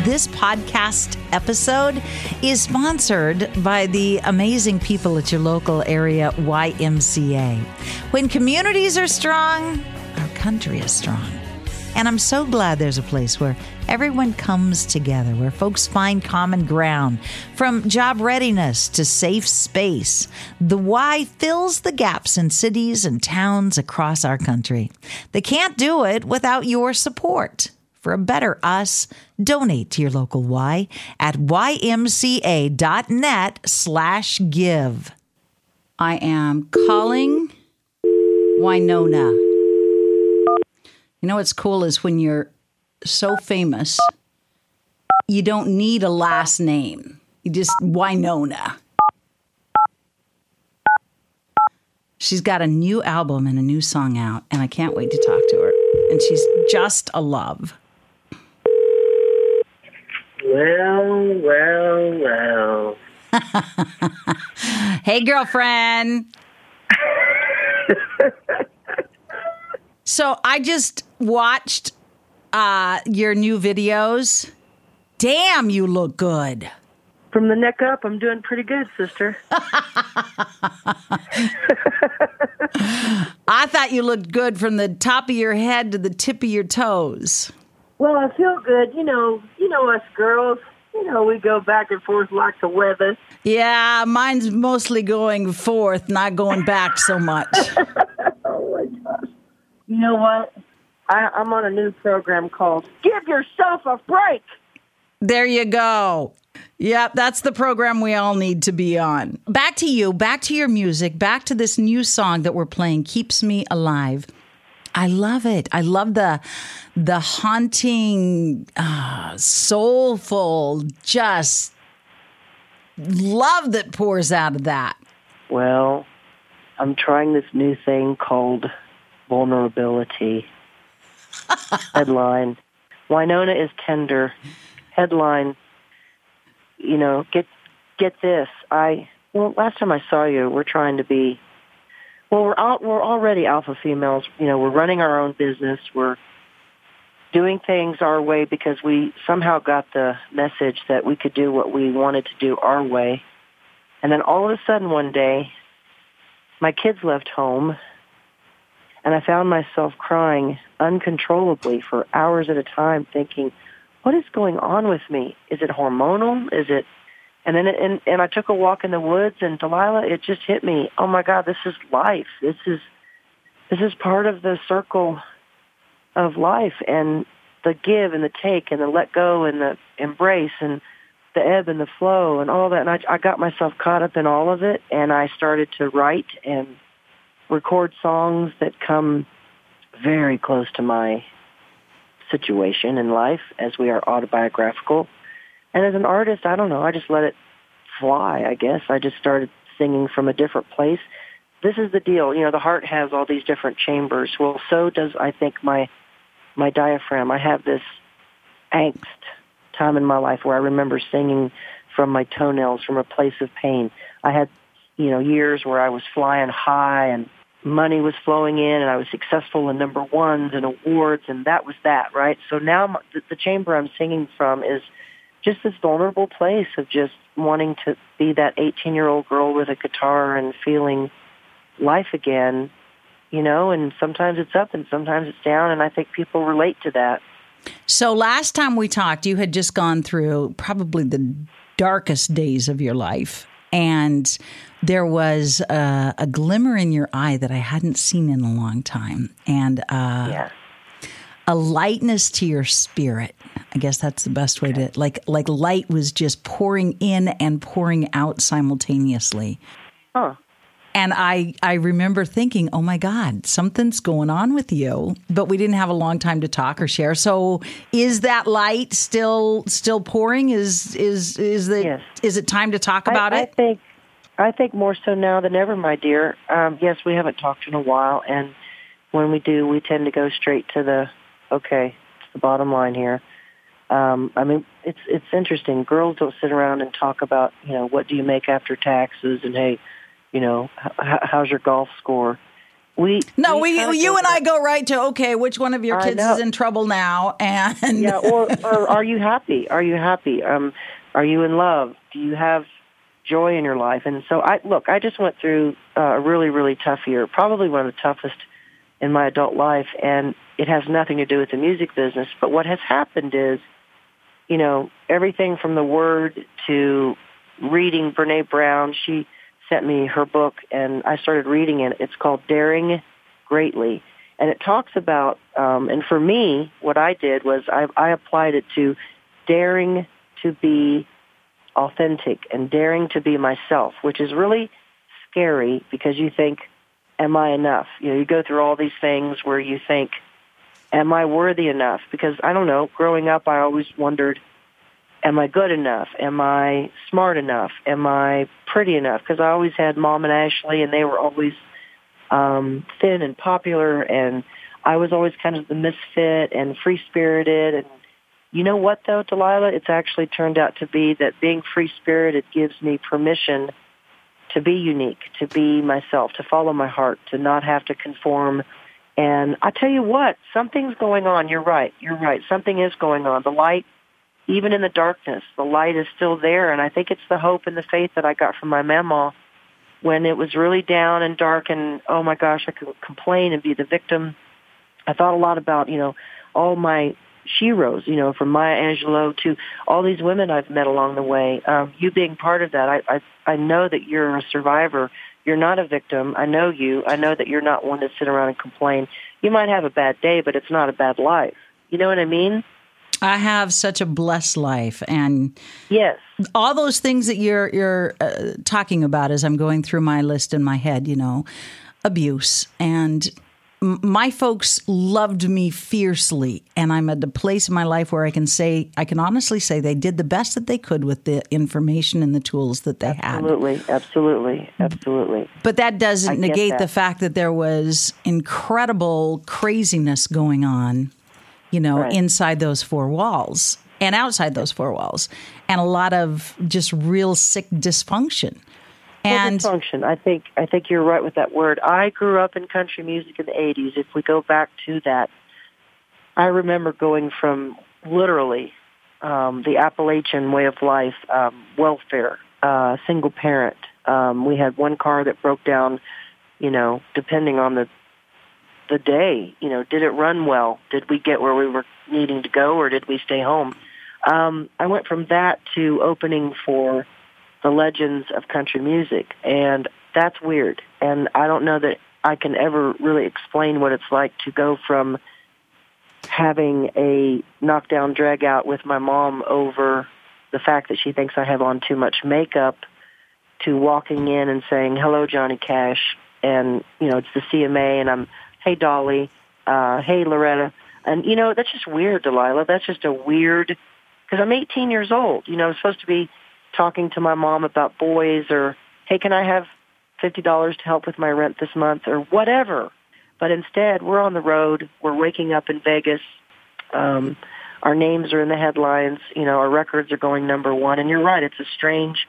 This podcast episode is sponsored by the amazing people at your local area YMCA. When communities are strong, our country is strong. And I'm so glad there's a place where everyone comes together, where folks find common ground. From job readiness to safe space, the Y fills the gaps in cities and towns across our country. They can't do it without your support. For a better us, donate to your local Y at ymca.net/give. I am calling Winona. You know what's cool is when you're so famous, you don't need a last name. You just Winona. She's got a new album and a new song out, and I can't wait to talk to her. And she's just a love. Well. Hey, girlfriend. So I just watched your new videos. Damn, you look good. From the neck up, I'm doing pretty good, sister. I thought you looked good from the top of your head to the tip of your toes. Well, I feel good. You know us girls. We go back and forth like the weather. Yeah, mine's mostly going forth, not going back so much. Oh, my gosh. You know what? I'm on a new program called Give Yourself a Break. There you go. Yep, that's the program we all need to be on. Back to you, back to your music, back to this new song that we're playing, Keeps Me Alive. I love it. I love the haunting, soulful, just love that pours out of that. Well, I'm trying this new thing called vulnerability. Headline, Winona is tender. Headline, get this. Last time I saw you, we're trying to be, we're already alpha females. We're running our own business. We're doing things our way because we somehow got the message that we could do what we wanted to do our way. And then all of a sudden one day, my kids left home, and I found myself crying uncontrollably for hours at a time, thinking, what is going on with me? Is it hormonal? Is it? And then and I took a walk in the woods, and Delilah, it just hit me. Oh my God, this is life. This is part of the circle of life, and the give and the take and the let go and the embrace and the ebb and the flow and all that. And I got myself caught up in all of it, and I started to write and record songs that come very close to my situation in life, as we are autobiographical. And as an artist, I don't know, I just let it fly, I guess. I just started singing from a different place. This is the deal. The heart has all these different chambers. Well, so does, I think, my diaphragm. I have this angst time in my life where I remember singing from my toenails, from a place of pain. I had, years where I was flying high and money was flowing in, and I was successful in number ones and awards, and that was that, right? So now the chamber I'm singing from is just this vulnerable place of just wanting to be that 18-year-old girl with a guitar and feeling life again, and sometimes it's up and sometimes it's down, and I think people relate to that. So last time we talked, you had just gone through probably the darkest days of your life, and there was a glimmer in your eye that I hadn't seen in a long time, and a lightness to your spirit. I guess that's the best way to, like light was just pouring in and pouring out simultaneously. Huh. And I remember thinking, oh my God, something's going on with you, but we didn't have a long time to talk or share. So is that light still pouring? Is it time to talk about it? I think more so now than ever, my dear. Yes, we haven't talked in a while, and when we do, we tend to go straight to the bottom line here. It's interesting. Girls don't sit around and talk about, what do you make after taxes, and hey, how's your golf score? You and I go right to, okay, which one of your kids is in trouble now? And yeah, or are you happy? Are you happy? Are you in love? Do you have joy in your life? And so I just went through a really, really tough year, probably one of the toughest in my adult life, and it has nothing to do with the music business. But what has happened is, everything from the Word to reading Brene Brown. She sent me her book, and I started reading it. It's called Daring Greatly. And it talks about, and for me, what I did was I applied it to daring to be authentic and daring to be myself, which is really scary because you think, am I enough? You go through all these things where you think, am I worthy enough? Because, I don't know, growing up, I always wondered, am I good enough? Am I smart enough? Am I pretty enough? Because I always had Mom and Ashley, and they were always thin and popular, and I was always kind of the misfit and free-spirited. And you know what, though, Delilah? It's actually turned out to be that being free-spirited gives me permission to be unique, to be myself, to follow my heart, to not have to conform. And I tell you what, something's going on. You're right. Something is going on. The light, even in the darkness, the light is still there. And I think it's the hope and the faith that I got from my mama when it was really down and dark and, oh my gosh, I could complain and be the victim. I thought a lot about, all my sheroes, from Maya Angelou to all these women I've met along the way. You being part of that, I know that you're a survivor. You're not a victim. I know you. I know that you're not one to sit around and complain. You might have a bad day, but it's not a bad life. You know what I mean? I have such a blessed life, and yes, all those things that you're talking about as I'm going through my list in my head, abuse, and my folks loved me fiercely, and I'm at the place in my life where I can honestly say they did the best that they could with the information and the tools that they had. Absolutely. But that doesn't negate the fact that there was incredible craziness going on, right, inside those four walls and outside those four walls, and a lot of just real sick dysfunction. And dysfunction. I think you're right with that word. I grew up in country music in the 80s. If we go back to that, I remember going from literally the Appalachian way of life, welfare, single parent. We had one car that broke down, depending on the day. Did it run well? Did we get where we were needing to go, or did we stay home? I went from that to opening for the legends of country music, and that's weird. And I don't know that I can ever really explain what it's like to go from having a knockdown drag out with my mom over the fact that she thinks I have on too much makeup to walking in and saying, hello, Johnny Cash. And, it's the CMA, and I'm, hey, Dolly, hey, Loretta. And, that's just weird, Delilah. That's just a weird, because I'm 18 years old. I'm supposed to be talking to my mom about boys, or, hey, can I have $50 to help with my rent this month, or whatever. But instead, we're on the road. We're waking up in Vegas. Our names are in the headlines. Our records are going number one. And you're right, it's a strange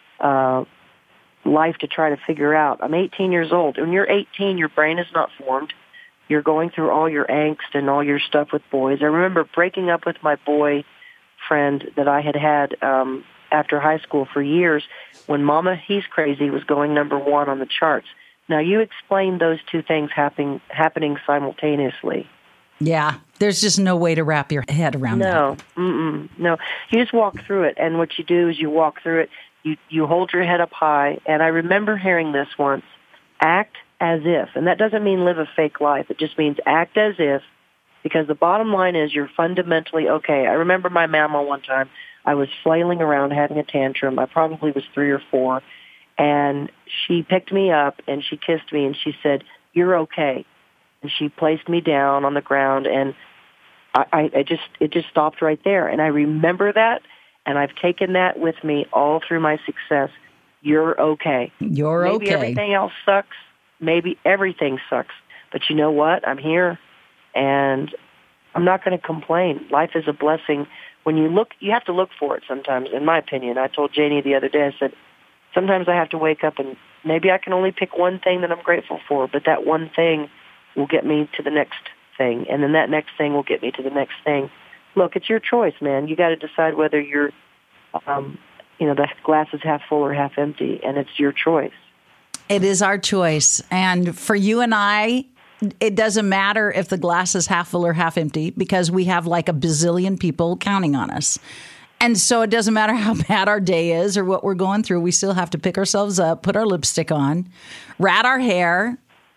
life to try to figure out. I'm 18 years old. When you're 18, your brain is not formed. You're going through all your angst and all your stuff with boys. I remember breaking up with my boy friend that I had after high school for years when Mama He's Crazy was going number one on the charts. Now, you explained those two things happening simultaneously. Yeah, there's just no way to wrap your head around that. No. You just walk through it, and what you do is you walk through it, you hold your head up high, and I remember hearing this once, act as if, and that doesn't mean live a fake life. It just means act as if, because the bottom line is you're fundamentally okay. I remember my mama one time, I was flailing around having a tantrum. I probably was 3 or 4. And she picked me up and she kissed me and she said, you're okay. And she placed me down on the ground, and it just stopped right there. And I remember that, and I've taken that with me all through my success. You're okay. You're okay. Maybe everything else sucks. Maybe everything sucks. But you know what? I'm here, and I'm not going to complain. Life is a blessing. When you look, you have to look for it sometimes, in my opinion. I told Janie the other day, I said, sometimes I have to wake up and maybe I can only pick one thing that I'm grateful for, but that one thing will get me to the next thing, and then that next thing will get me to the next thing. Look, it's your choice, man. You got to decide whether you're, the glass is half full or half empty, and it's your choice. It is our choice. And for you and I, it doesn't matter if the glass is half full or half empty because we have like a bazillion people counting on us. And so it doesn't matter how bad our day is or what we're going through. We still have to pick ourselves up, put our lipstick on, rat our hair,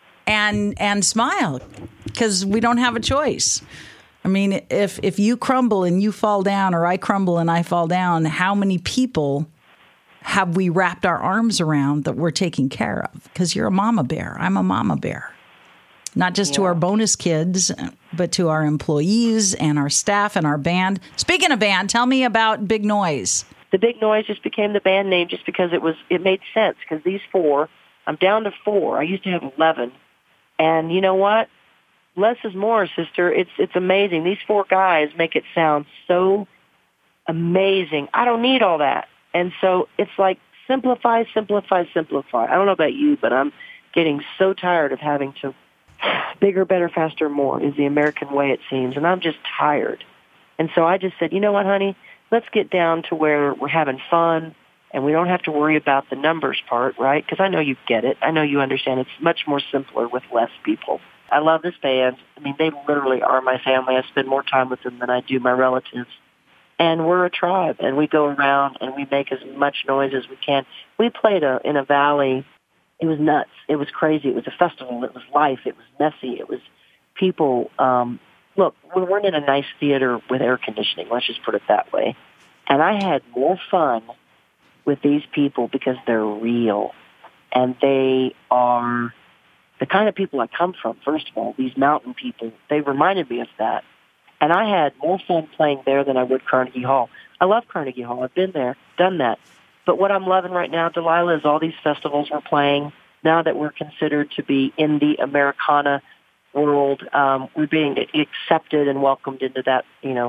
and smile because we don't have a choice. I mean, if you crumble and you fall down or I crumble and I fall down, how many people have we wrapped our arms around that we're taking care of? Because you're a mama bear. I'm a mama bear. Not just to our bonus kids, but to our employees and our staff and our band. Speaking of band, tell me about Big Noise. The Big Noise just became the band name just because it made sense. Because these 4, I'm down to 4. I used to have 11. And you know what? Less is more, sister. It's amazing. These 4 guys make it sound so amazing. I don't need all that. And so it's like simplify, simplify, simplify. I don't know about you, but I'm getting so tired of having to bigger, better, faster, more is the American way, it seems. And I'm just tired. And so I just said, you know what, honey? Let's get down to where we're having fun and we don't have to worry about the numbers part, right? Because I know you get it. I know you understand. It's much more simpler with less people. I love this band. I mean, they literally are my family. I spend more time with them than I do my relatives. And we're a tribe, and we go around and we make as much noise as we can. We played in a valley. It was nuts. It was crazy. It was a festival. It was life. It was messy. It was people. Look, we weren't in a nice theater with air conditioning. Let's just put it that way. And I had more fun with these people because they're real, and they are the kind of people I come from. First of all, these mountain people, they reminded me of that. And I had more fun playing there than I would Carnegie Hall. I love Carnegie Hall. I've been there, done that. But what I'm loving right now, Delilah, is all these festivals we're playing. Now that we're considered to be in the Americana world, we're being accepted and welcomed into that,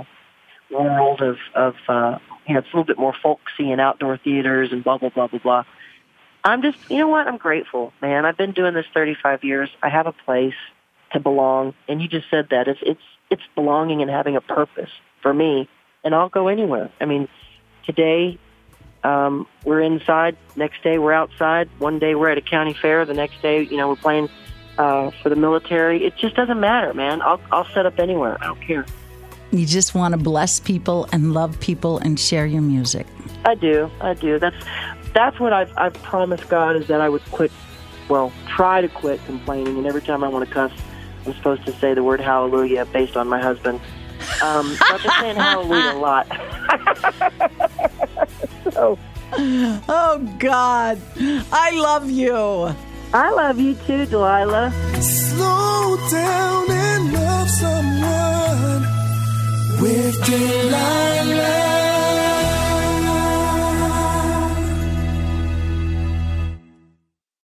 world of it's a little bit more folksy and outdoor theaters and blah, blah, blah, blah, blah. I'm just, you know what? I'm grateful, man. I've been doing this 35 years. I have a place to belong. And you just said that. It's belonging and having a purpose for me, and I'll go anywhere. I mean, today we're inside, next day we're outside, one day we're at a county fair, the next day, we're playing for the military. It just doesn't matter, man. I'll set up anywhere. I don't care. You just want to bless people and love people and share your music. I do. That's what I've promised God, is that I would try to quit complaining, and every time I want to cuss, I'm supposed to say the word hallelujah based on my husband. So I've been saying hallelujah a lot. Oh, God. I love you. I love you too, Delilah. Slow down and love someone with Delilah.